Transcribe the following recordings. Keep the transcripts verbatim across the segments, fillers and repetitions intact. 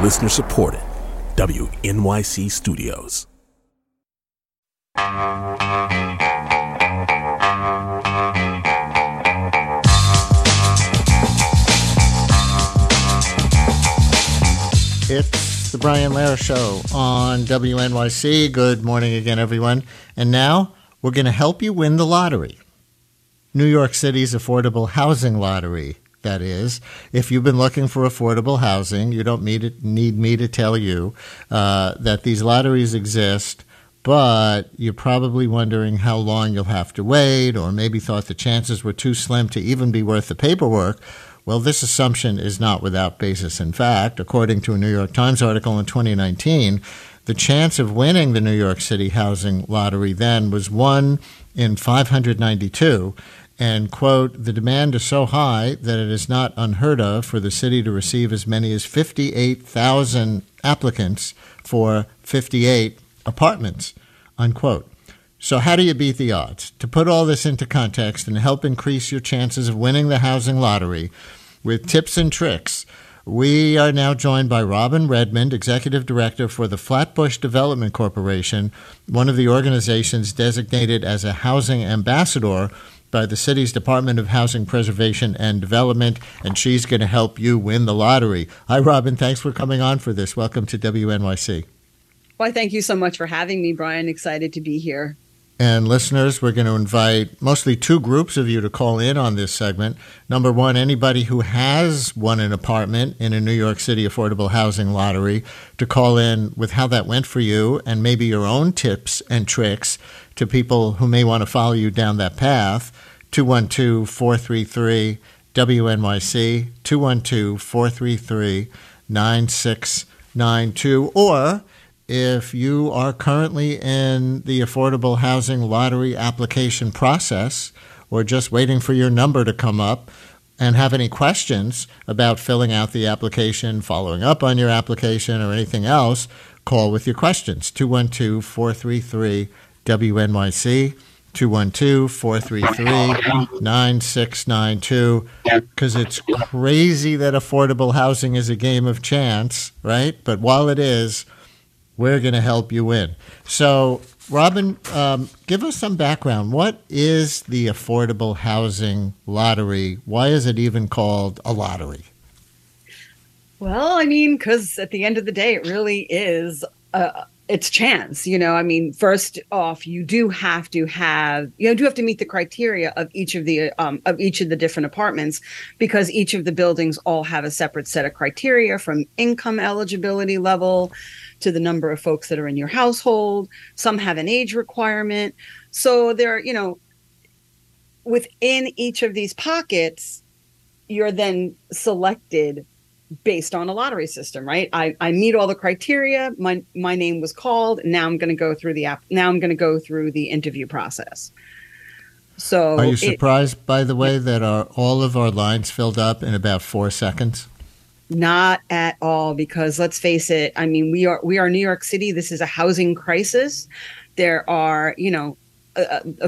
Listener supported. W N Y C Studios. It's the Brian Lehrer Show on W N Y C. Good morning again, everyone. And now we're going to help you win the lottery. New York City's affordable housing lottery, that is. If you've been looking for affordable housing, you don't need, need me to tell you uh, that these lotteries exist, but you're probably wondering how long you'll have to wait, or maybe thought the chances were too slim to even be worth the paperwork. Well, this assumption is not without basis in fact. According to a New York Times article in twenty nineteen, the chance of winning the New York City housing lottery then was one in five hundred ninety-two. And, quote, the demand is so high that it is not unheard of for the city to receive as many as fifty-eight thousand applicants for fifty-eight apartments, unquote. So how do you beat the odds? To put all this into context and help increase your chances of winning the housing lottery with tips and tricks, we are now joined by Robin Redmond, Executive Director for the Flatbush Development Corporation, one of the organizations designated as a housing ambassador by the city's Department of Housing Preservation and Development, and she's going to help you win the lottery. Hi, Robin. Thanks for coming on for this. Welcome to W N Y C. Why, thank you so much for having me, Brian. Excited to be here. And listeners, we're going to invite mostly two groups of you to call in on this segment. Number one, anybody who has won an apartment in a New York City affordable housing lottery to call in with how that went for you and maybe your own tips and tricks to people who may want to follow you down that path. two one two, four three three, W N Y C, two one two, four three three, nine six nine two, or if you are currently in the affordable housing lottery application process or just waiting for your number to come up and have any questions about filling out the application, following up on your application, or anything else, call with your questions. two one two, four three three, W N Y C, two one two, four three three, nine six nine two, because it's crazy that affordable housing is a game of chance, right? But while it is, we're going to help you win. So, Robin, um, give us some background. What is the affordable housing lottery? Why is it even called a lottery? Well, I mean, because at the end of the day, it really is uh, it's chance. You know, I mean, first off, you do have to have you do have to meet the criteria of each of the um, of each of the different apartments, because each of the buildings all have a separate set of criteria, from income eligibility level to the number of folks that are in your household. Some have an age requirement. So there, you know, within each of these pockets, you're then selected based on a lottery system, right? I, I meet all the criteria. My my name was called. Now I'm going to go through the app. Now I'm going to go through the interview process. So are you it, surprised, by the way, that our, all of our lines filled up in about four seconds? Not at all, because let's face it. I mean, we are we are New York City. This is a housing crisis. There are, you know, a, a,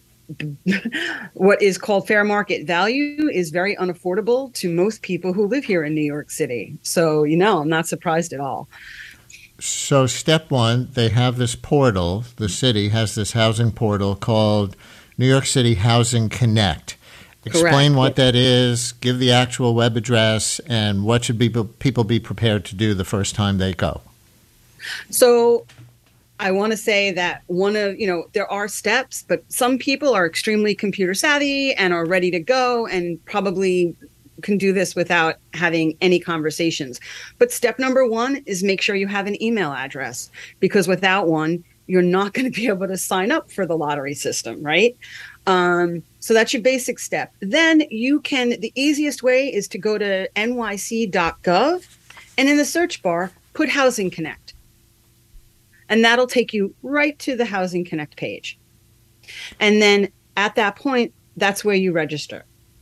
what is called fair market value is very unaffordable to most people who live here in New York City. So, you know, I'm not surprised at all. So step one, they have this portal. The city has this housing portal called New York City Housing Connect. Explain Correct. what that is, give the actual web address, and what should be, people be prepared to do the first time they go. So I want to say that one of, you know, there are steps, but some people are extremely computer savvy and are ready to go and probably can do this without having any conversations. But step number one is make sure you have an email address, because without one, you're not going to be able to sign up for the lottery system, right? Um, so that's your basic step. Then you can, the easiest way is to go to N Y C dot gov and in the search bar, put Housing Connect. And that'll take you right to the Housing Connect page. And then at that point, that's where you register.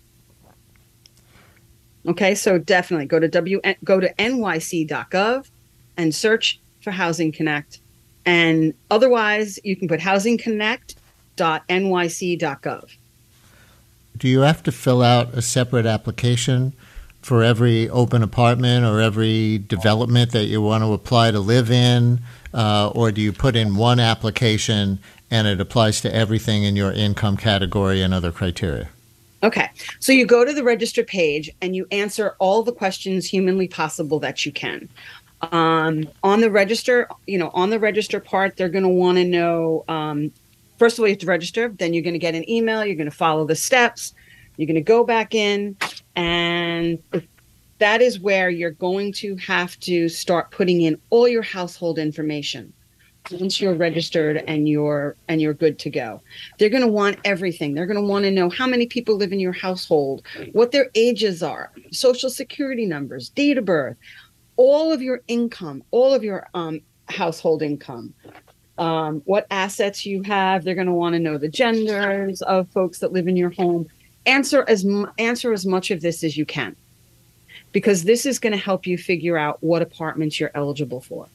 Okay, so definitely go to W go to N Y C dot gov and search for Housing Connect. And otherwise, you can put housing connect dot N Y C dot gov. Do you have to fill out a separate application for every open apartment or every development that you want to apply to live in? Uh, or do you put in one application and it applies to everything in your income category and other criteria? Okay. So you go to the register page and you answer all the questions humanly possible that you can. Um, on the register, you know, on the register part, they're going to want to know, um, first of all, you have to register. Then you're going to get an email. You're going to follow the steps. You're going to go back in, and that is where you're going to have to start putting in all your household information. Once you're registered and you're and you're good to go, they're going to want everything. They're going to want to know how many people live in your household, what their ages are, social security numbers, date of birth, all of your income, all of your um, household income, um, what assets you have. They're going to want to know the genders of folks that live in your home. Answer as answer as much of this as you can, because this is going to help you figure out what apartments you're eligible for.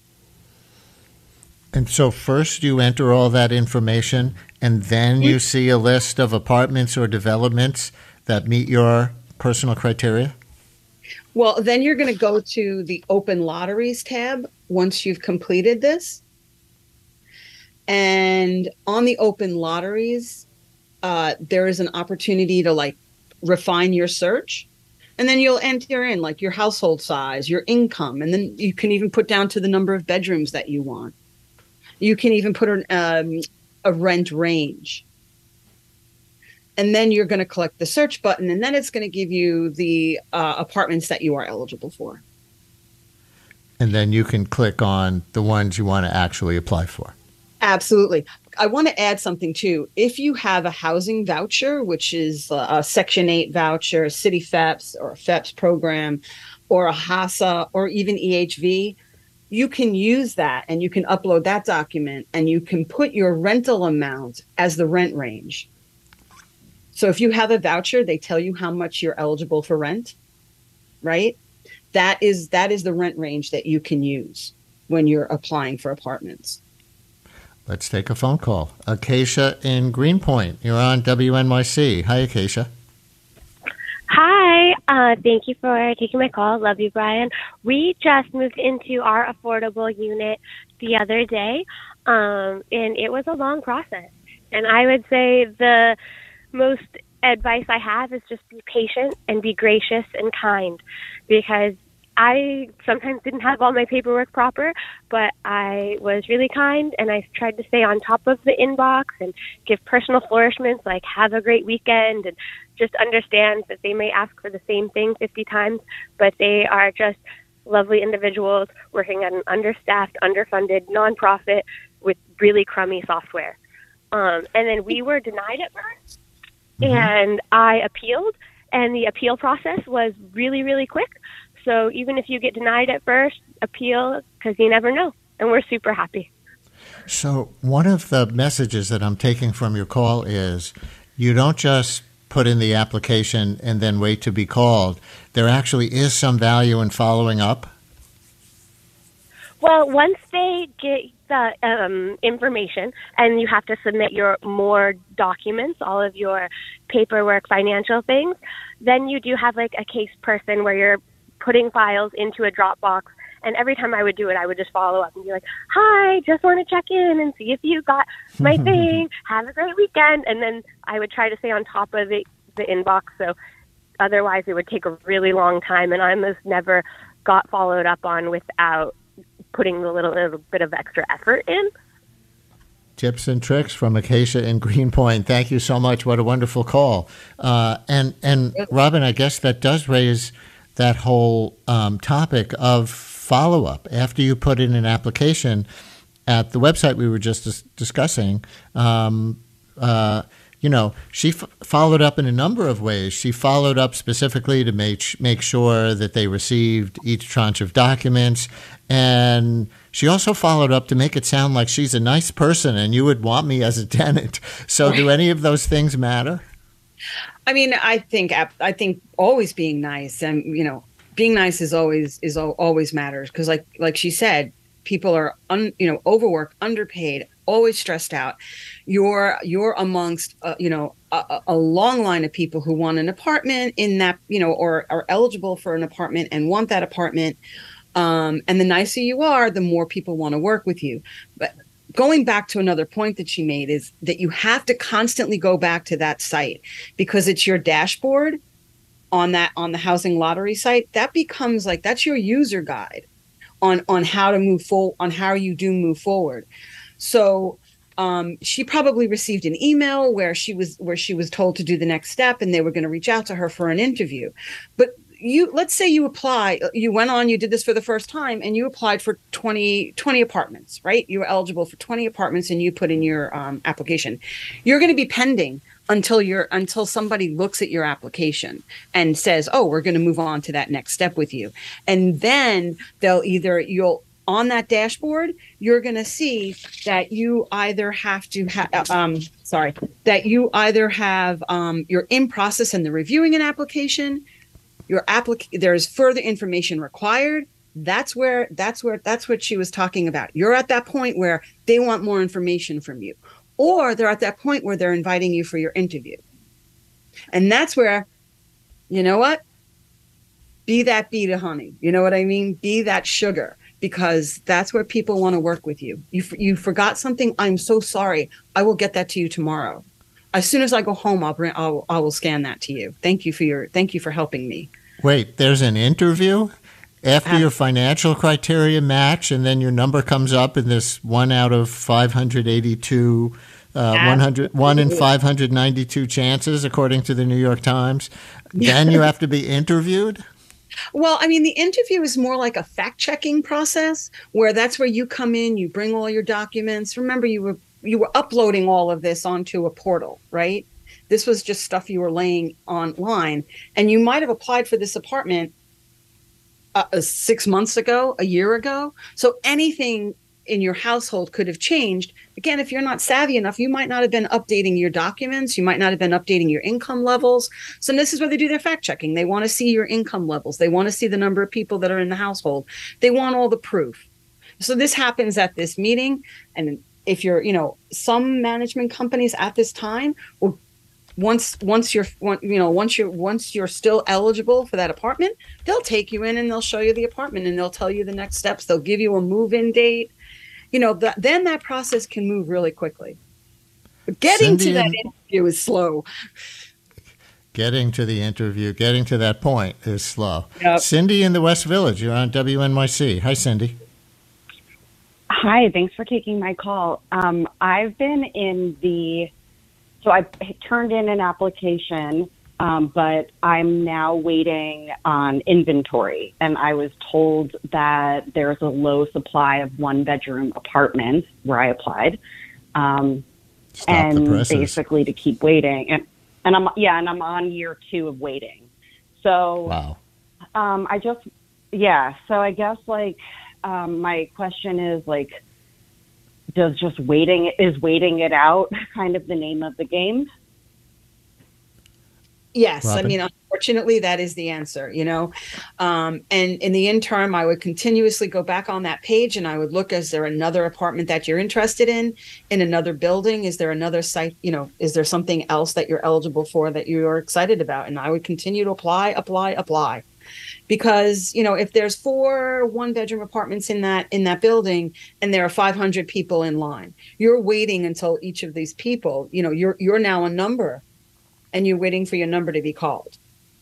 And so first you enter all that information, and then you see a list of apartments or developments that meet your personal criteria? Well, then you're going to go to the open lotteries tab once you've completed this. And on the open lotteries, uh, there is an opportunity to like refine your search. And then you'll enter in like your household size, your income, and then you can even put down to the number of bedrooms that you want. You can even put an, um, a rent range. And then you're going to click the search button, and then it's going to give you the uh, apartments that you are eligible for. And then you can click on the ones you want to actually apply for. Absolutely. I want to add something too. If you have a housing voucher, which is a Section eight voucher, a City F E P S or a F E P S program, or a HASA, or even E H V, you can use that and you can upload that document and you can put your rental amount as the rent range. So if you have a voucher, they tell you how much you're eligible for rent, right? That is that is the rent range that you can use when you're applying for apartments. Let's take a phone call. Acacia in Greenpoint. You're on W N Y C. Hi, Acacia. Hi. Uh, thank you for taking my call. Love you, Brian. We just moved into our affordable unit the other day, um, and it was a long process. And I would say the most advice I have is just be patient and be gracious and kind, because I sometimes didn't have all my paperwork proper, but I was really kind and I tried to stay on top of the inbox and give personal flourishments like have a great weekend, and just understand that they may ask for the same thing fifty times, but they are just lovely individuals working at an understaffed, underfunded nonprofit with really crummy software. Um, and then we were denied at first, mm-hmm. and I appealed, and the appeal process was really, really quick. So even if you get denied at first, appeal, because you never know. And we're super happy. So one of the messages that I'm taking from your call is you don't just put in the application and then wait to be called. There actually is some value in following up. Well, once they get the um, information and you have to submit your more documents, all of your paperwork, financial things, then you do have like a case person where you're putting files into a Dropbox. And every time I would do it, I would just follow up and be like, hi, just want to check in and see if you got my thing. Have a great weekend. And then I would try to stay on top of the, the inbox. So otherwise it would take a really long time. And I almost never got followed up on without putting the little, little bit of extra effort in. Tips and tricks from Acacia in Greenpoint. Thank you so much. What a wonderful call. Uh, and, and Robin, I guess that does raise that whole um, topic of follow-up. After you put in an application at the website we were just dis- discussing, um, uh, you know, she f- followed up in a number of ways. She followed up specifically to make, make sure that they received each tranche of documents, and she also followed up to make it sound like she's a nice person and you would want me as a tenant. So do any of those things matter? I mean, I think I think always being nice, and you know, being nice is always is always matters, because like like she said, people are un, you know overworked, underpaid, always stressed out. You're you're amongst uh, you know a, a long line of people who want an apartment in that, you know, or are eligible for an apartment and want that apartment. Um, and the nicer you are, the more people want to work with you. But going back to another point that she made is that you have to constantly go back to that site because it's your dashboard on that on the housing lottery site. That becomes like that's your user guide on on how to move forward, on how you do move forward. So um, she probably received an email where she was where she was told to do the next step, and they were going to reach out to her for an interview. But you let's say you apply, you went on, you did this for the first time, and you applied for twenty, twenty apartments, right? You were eligible for twenty apartments, and you put in your um, application. You're going to be pending until you're until somebody looks at your application and says, "Oh, we're going to move on to that next step with you," and then they'll either you'll on that dashboard, you're going to see that you either have to have, um, sorry, that you either have um, you're in process and they're reviewing an application. Your applic there's further information required. That's where that's where that's what she was talking about. You're at that point where they want more information from you, or they're at that point where they're inviting you for your interview. And that's where, you know what? Be that bee to honey. You know what I mean? Be that sugar, because that's where people want to work with you. You you forgot something. I'm so sorry. I will get that to you tomorrow. As soon as I go home, I'll bring, I'll, I will scan that to you. Thank you for your, thank you for helping me. Wait, there's an interview after um, your financial criteria match, and then your number comes up in this one out of five hundred eighty-two, uh, one hundred, one in five hundred ninety-two chances, according to the New York Times. Then you have to be interviewed? Well, I mean, the interview is more like a fact-checking process, where that's where you come in, you bring all your documents. Remember, you were you were uploading all of this onto a portal, right? This was just stuff you were laying online, and you might have applied for this apartment uh, six months ago, a year ago. So anything in your household could have changed. Again, if you're not savvy enough, you might not have been updating your documents. You might not have been updating your income levels. So this is where they do their fact checking. They want to see your income levels. They want to see the number of people that are in the household. They want all the proof. So this happens at this meeting, and if you're, you know, some management companies at this time will, once once you're, you know, once you're once you're still eligible for that apartment, they'll take you in and they'll show you the apartment and they'll tell you the next steps. They'll give you a move-in date. You know, that, then that process can move really quickly. But getting Cindy, to that interview is slow. Getting to the interview, getting to that point is slow. Yep. Cindy in the West Village, you're on W N Y C. Hi, Cindy. Hi, thanks for taking my call. Um, I've been in the, so I turned in an application, um, but I'm now waiting on inventory. And I was told that there's a low supply of one bedroom apartments where I applied. Um, Stop and the presses. basically to keep waiting. And, and I'm, yeah, and I'm on year two of waiting. So, wow. um, I just, yeah, so I guess like, Um, my question is like, does just waiting, is waiting it out kind of the name of the game? Yes. Robin? I mean, unfortunately, that is the answer, you know. Um, and in the interim, I would continuously go back on that page and I would look, is there another apartment that you're interested in, in another building? Is there another site, you know, is there something else that you're eligible for that you're excited about? And I would continue to apply, apply, apply. Because, you know, if there's four one bedroom apartments in that in that building and there are five hundred people in line, you're waiting until each of these people, you know, you're you're now a number and you're waiting for your number to be called.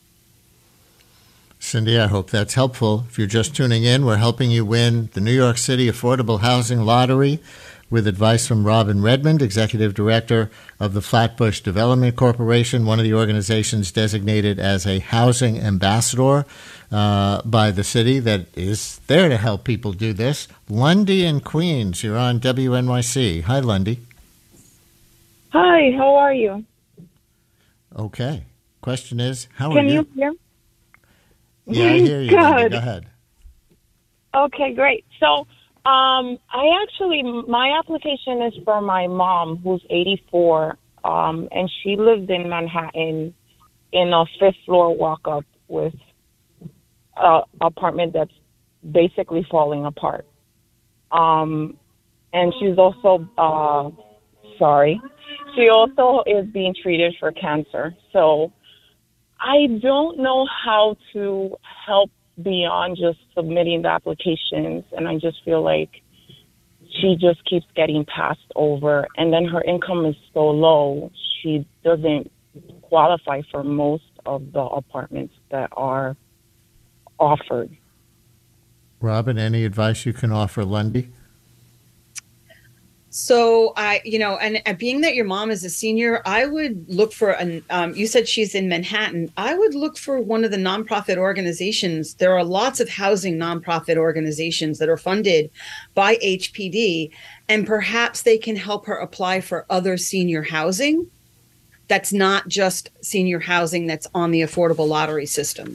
Cindy, I hope that's helpful. If you're just tuning in, we're helping you win the New York City Affordable Housing Lottery with advice from Robin Redmond, Executive Director of the Flatbush Development Corporation, one of the organizations designated as a housing ambassador uh, by the city that is there to help people do this. Lundy in Queens, you're on W N Y C. Hi, Lundy. Hi, how are you? Okay. Question is, how Can are you? you hear? Yeah, I hear you, Lundy. Go ahead. Okay, great. So, Um, I actually, my application is for my mom, who's eighty-four, um, and she lived in Manhattan in a fifth floor walk up with a apartment that's basically falling apart. Um, and she's also uh, sorry. She also is being treated for cancer. So I don't know how to help beyond just submitting the applications. And I just feel like she just keeps getting passed over. And then her income is so low, she doesn't qualify for most of the apartments that are offered. Robin, any advice you can offer Lundy? So I, you know, and, and being that your mom is a senior, I would look for an. Um, you said she's in Manhattan. I would look for one of the nonprofit organizations. There are lots of housing nonprofit organizations that are funded by H P D, and perhaps they can help her apply for other senior housing. That's not just senior housing that's on the affordable lottery system.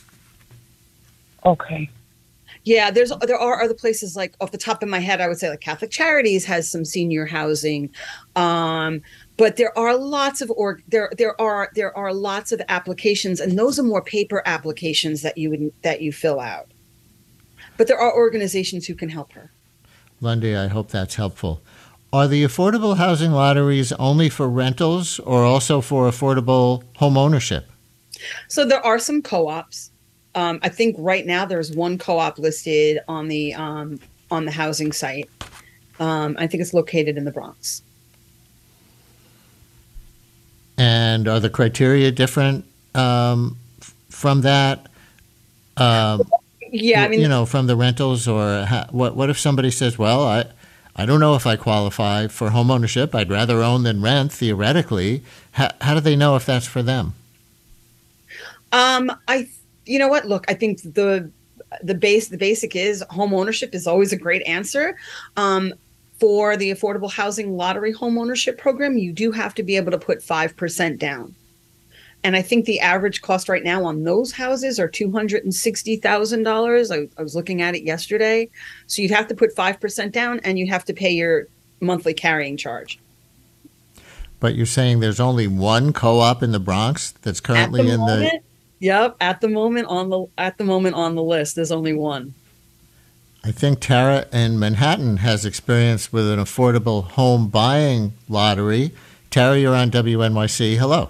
Okay. Yeah, there's there are other places, like off the top of my head, I would say like Catholic Charities has some senior housing, um, but there are lots of or there there are there are lots of applications, and those are more paper applications that you would that you fill out. But there are organizations who can help her. Lundy, I hope that's helpful. Are the affordable housing lotteries only for rentals or also for affordable home ownership? So there are some co-ops. Um, I think right now there's one co-op listed on the um, on the housing site. Um, I think it's located in the Bronx. And are the criteria different um, f- from that? Um, yeah, I mean, you know, from the rentals, or ha- what? What if somebody says, "Well, I, I don't know if I qualify for home ownership. I'd rather own than rent." Theoretically, how, how do they know if that's for them? Um, I. You know what? Look, I think the the base the basic is home ownership is always a great answer. Um, for the affordable housing lottery home ownership program, you do have to be able to put five percent down. And I think the average cost right now on those houses are two hundred sixty thousand dollars. I, I was looking at it yesterday. So you'd have to put five percent down, and you have to pay your monthly carrying charge. But you're saying there's only one co-op in the Bronx that's currently the in moment, the... Yep, at the moment on the at the moment on the list, there's only one. I think Tara in Manhattan has experience with an affordable home buying lottery. Tara, you're on W N Y C. Hello.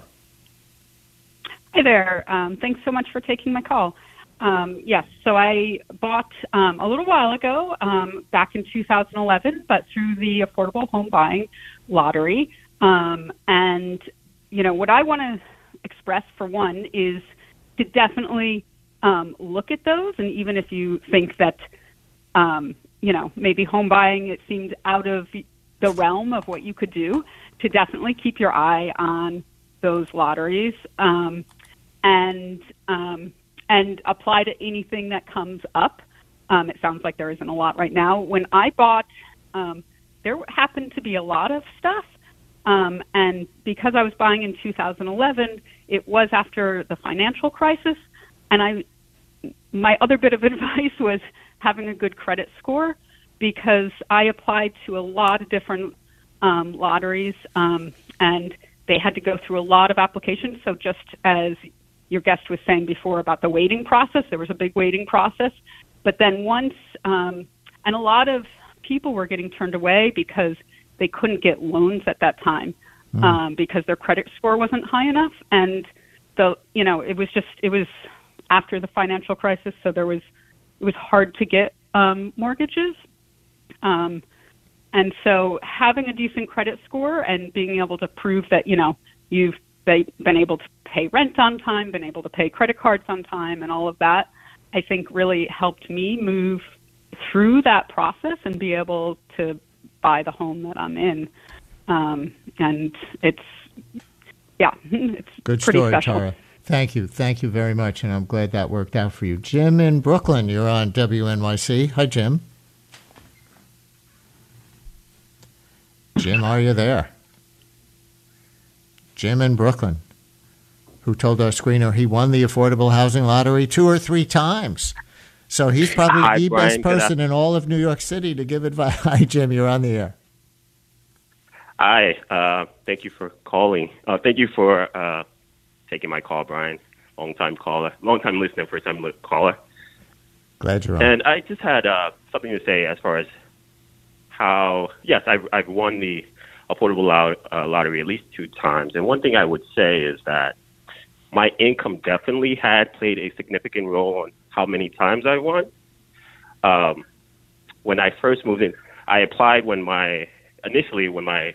Hi there. Um, thanks so much for taking my call. Um, yes, so I bought um, a little while ago, um, back in two thousand eleven, but through the affordable home buying lottery. Um, and, you know, what I want to express, for one, is to definitely um, look at those. And even if you think that, um, you know, maybe home buying, it seemed out of the realm of what you could do, to definitely keep your eye on those lotteries um, and um, and apply to anything that comes up. Um, it sounds like there isn't a lot right now. When I bought, um, there happened to be a lot of stuff. Um, and because I was buying in two thousand eleven, it was after the financial crisis. And I, my other bit of advice was having a good credit score, because I applied to a lot of different um, lotteries, um, and they had to go through a lot of applications. So just as your guest was saying before about the waiting process, there was a big waiting process. But then once, um, and a lot of people were getting turned away because they couldn't get loans at that time, mm. um, because their credit score wasn't high enough. And the, you know, it was just, it was after the financial crisis. So there was, it was hard to get um, mortgages. Um, and so having a decent credit score and being able to prove that, you know, you've been able to pay rent on time, been able to pay credit cards on time, and all of that, I think really helped me move through that process and be able to buy the home that I'm in. Um, and it's, yeah, it's good pretty story, special. Tara. Thank you. Thank you very much. And I'm glad that worked out for you. Jim in Brooklyn, you're on W N Y C. Hi, Jim. Jim, are you there? Jim in Brooklyn, who told our screener he won the affordable housing lottery two or three times. So he's probably Hi, the Brian. best person in all of New York City to give advice. Hi, Jim, you're on the air. Hi, uh, thank you for calling. Uh, thank you for uh, taking my call, Brian. Long-time caller, long-time listener, first-time li- caller. Glad you're on. And I just had uh, something to say as far as how, yes, I've, I've won the affordable lot, uh, lottery at least two times. And one thing I would say is that my income definitely had played a significant role on how many times I won. Um, when I first moved in, I applied when my, initially when my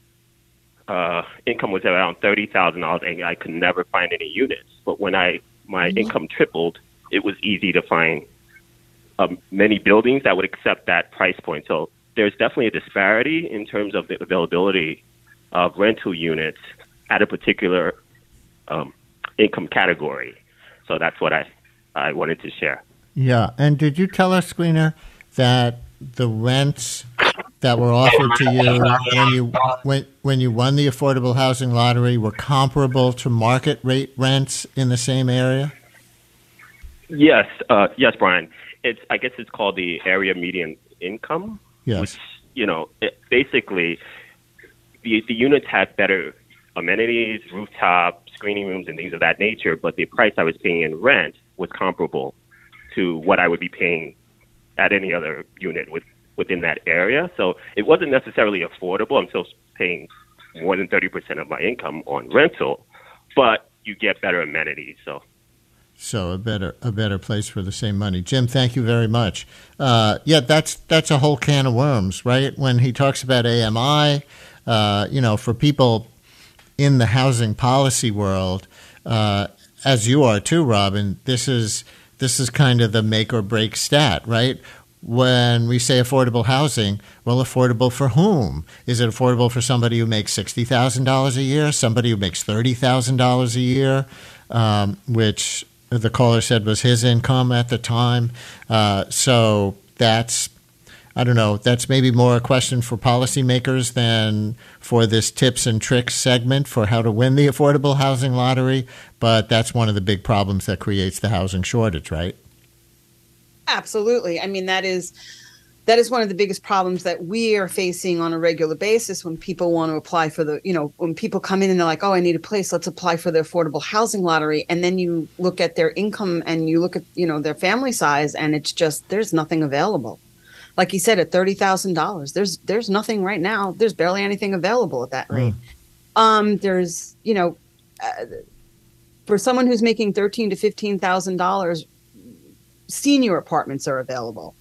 uh, income was around thirty thousand dollars and I could never find any units. But when I my mm-hmm. income tripled, it was easy to find um, many buildings that would accept that price point. So there's definitely a disparity in terms of the availability of rental units at a particular um, income category. So that's what I, I wanted to share. Yeah. And did you tell us, Screener, that the rents that were offered to you when you when, when you won the affordable housing lottery were comparable to market rate rents in the same area? Yes. Uh, yes, Brian. It's I guess it's called the area median income. Yes. Which, you know, it, basically the, the units had better amenities, rooftop, screening rooms, and things of that nature, but the price I was paying in rent was comparable to what I would be paying at any other unit with, within that area. So it wasn't necessarily affordable. I'm still paying more than thirty percent of my income on rental, but you get better amenities. So So a better a better place for the same money. Jim, thank you very much. Uh, yeah, that's that's a whole can of worms, right? When he talks about A M I, uh, you know, for people in the housing policy world, uh, as you are too, Robin, this is this is kind of the make or break stat, right? When we say affordable housing, well, affordable for whom? Is it affordable for somebody who makes sixty thousand dollars a year, somebody who makes thirty thousand dollars a year, um, which the caller said was his income at the time? Uh, so that's, I don't know, that's maybe more a question for policymakers than for this tips and tricks segment for how to win the affordable housing lottery. But that's one of the big problems that creates the housing shortage, right? Absolutely. I mean, that is that is one of the biggest problems that we are facing on a regular basis when people want to apply for the, you know, when people come in and they're like, oh, I need a place, let's apply for the affordable housing lottery. And then you look at their income and you look at, you know, their family size and it's just, there's nothing available. Like you said, at thirty thousand dollars, there's there's nothing right now. There's barely anything available at that rate. Mm. Um, there's, you know, uh, for someone who's making thirteen to fifteen thousand dollars, senior apartments are available.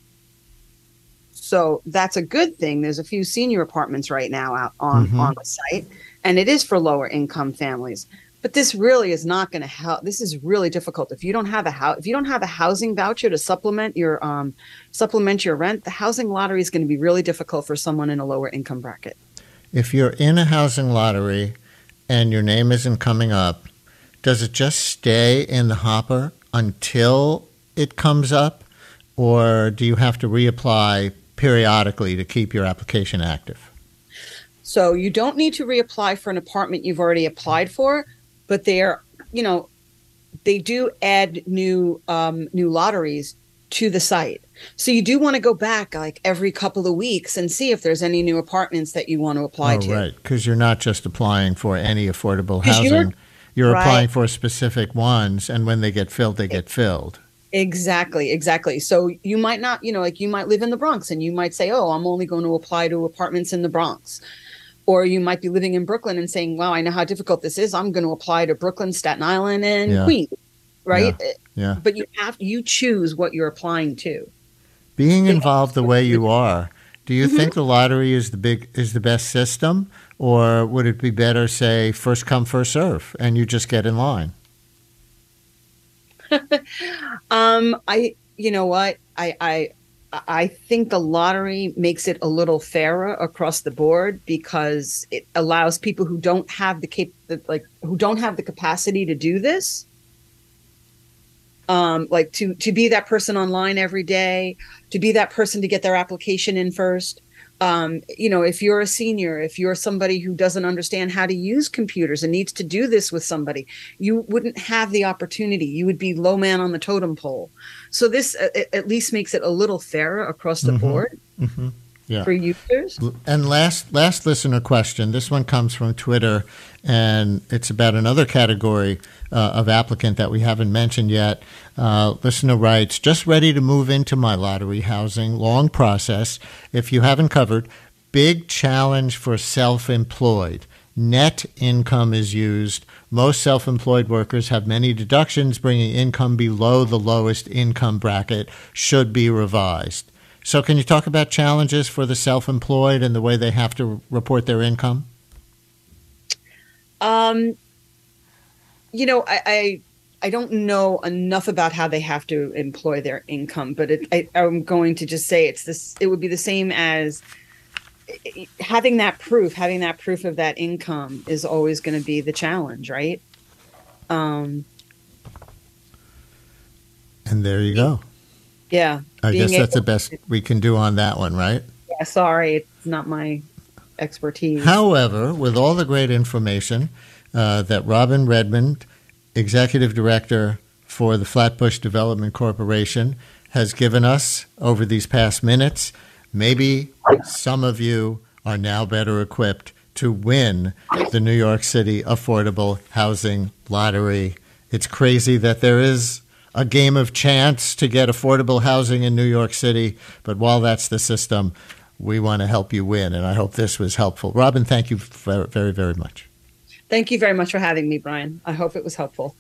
So that's a good thing. There's a few senior apartments right now out on, mm-hmm. on the site, and it is for lower income families. But this really is not going to help. This is really difficult. If you don't have a house, if you don't have a housing voucher to supplement your um, supplement your rent, the housing lottery is going to be really difficult for someone in a lower income bracket. If you're in a housing lottery and your name isn't coming up, does it just stay in the hopper until it comes up, or do you have to reapply periodically to keep your application active? So you don't need to reapply for an apartment you've already applied for, but they're, you know, they do add new um, new lotteries to the site. So you do want to go back like every couple of weeks and see if there's any new apartments that you want to apply oh, to. Right, because you're not just applying for any affordable housing. You're, you're right. applying for specific ones, and when they get filled, they get filled. Exactly, exactly. So you might not, you know, like you might live in the Bronx and you might say, oh, I'm only going to apply to apartments in the Bronx. Or you might be living in Brooklyn and saying, wow, I know how difficult this is. I'm going to apply to Brooklyn, Staten Island, and yeah. Queens, right? Yeah. yeah. But you have you choose what you're applying to. Being involved the way you are, do you mm-hmm. think the lottery is the big is the best system, or would it be better, say, first come, first serve, and you just get in line? um, I, you know what, I, I, I think the lottery makes it a little fairer across the board because it allows people who don't have the cap, like who don't have the capacity to do this, um, like to to be that person online every day, to be that person to get their application in first. Um, you know, if you're a senior, if you're somebody who doesn't understand how to use computers and needs to do this with somebody, you wouldn't have the opportunity. You would be low man on the totem pole. So this uh, at least makes it a little fairer across the mm-hmm. board mm-hmm. Yeah. for users. And last last listener question. This one comes from Twitter, and it's about another category uh, of applicant that we haven't mentioned yet. Uh, listener writes, just ready to move into my lottery housing. Long process. If you haven't covered, big challenge for self-employed. Net income is used. Most self-employed workers have many deductions, bringing income below the lowest income bracket should be revised. So can you talk about challenges for the self-employed and the way they have to report their income? Um, you know, I, I I don't know enough about how they have to employ their income, but it, I, I'm going to just say it's this. It would be the same as having that proof. Having that proof of that income is always going to be the challenge, right? Um, and there you go. Yeah, I being guess that's able- the best we can do on that one, right? Yeah, sorry, it's not my expertise. However, with all the great information uh, that Robin Redmond, Executive Director for the Flatbush Development Corporation, has given us over these past minutes, maybe some of you are now better equipped to win the New York City Affordable Housing Lottery. It's crazy that there is a game of chance to get affordable housing in New York City, but while that's the system, we want to help you win, and I hope this was helpful. Robin, thank you very, very, very much. Thank you very much for having me, Brian. I hope it was helpful.